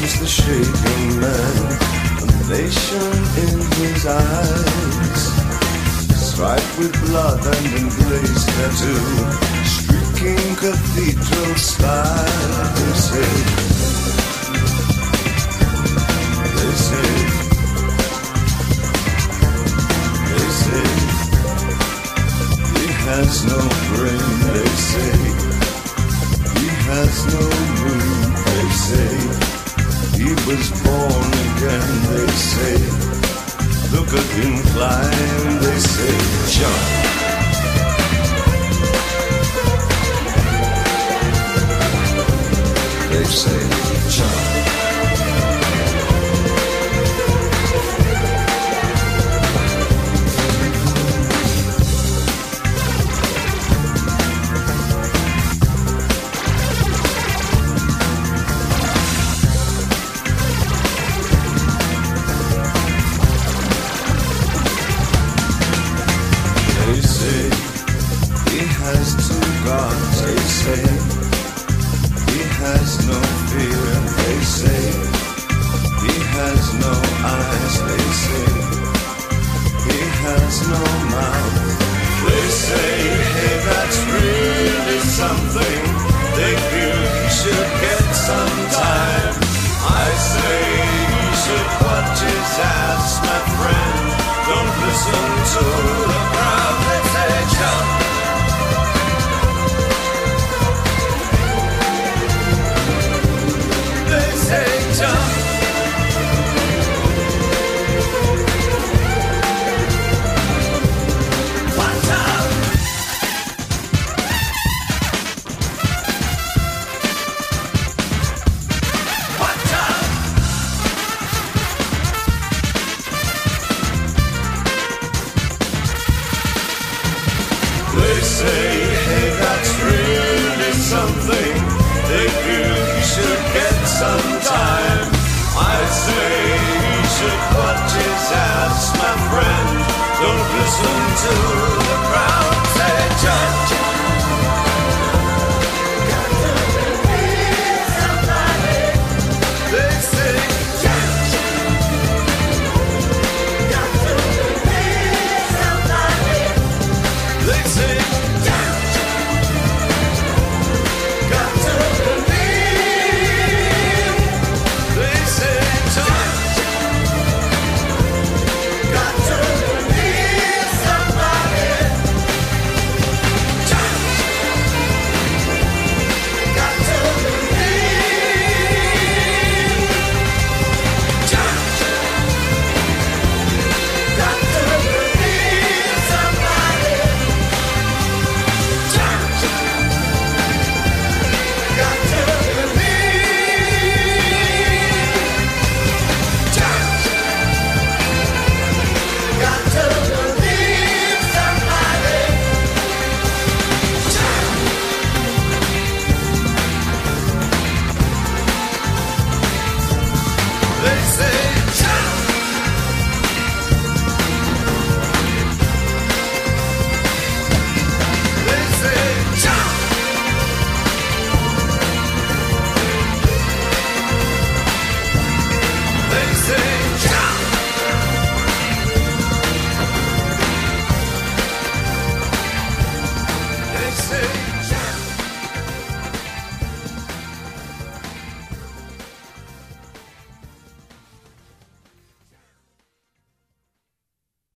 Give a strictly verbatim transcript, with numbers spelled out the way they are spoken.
comes the shaking man, a nation in his eyes, striped with blood and emblazed tattoo, streaking cathedral style. They say, they say, they say, he has no brain. They say, he has no moon. They say, he was born again. They say, look at him climb. They say, jump. They say, jump. Listen to the crowd say, jump, jump.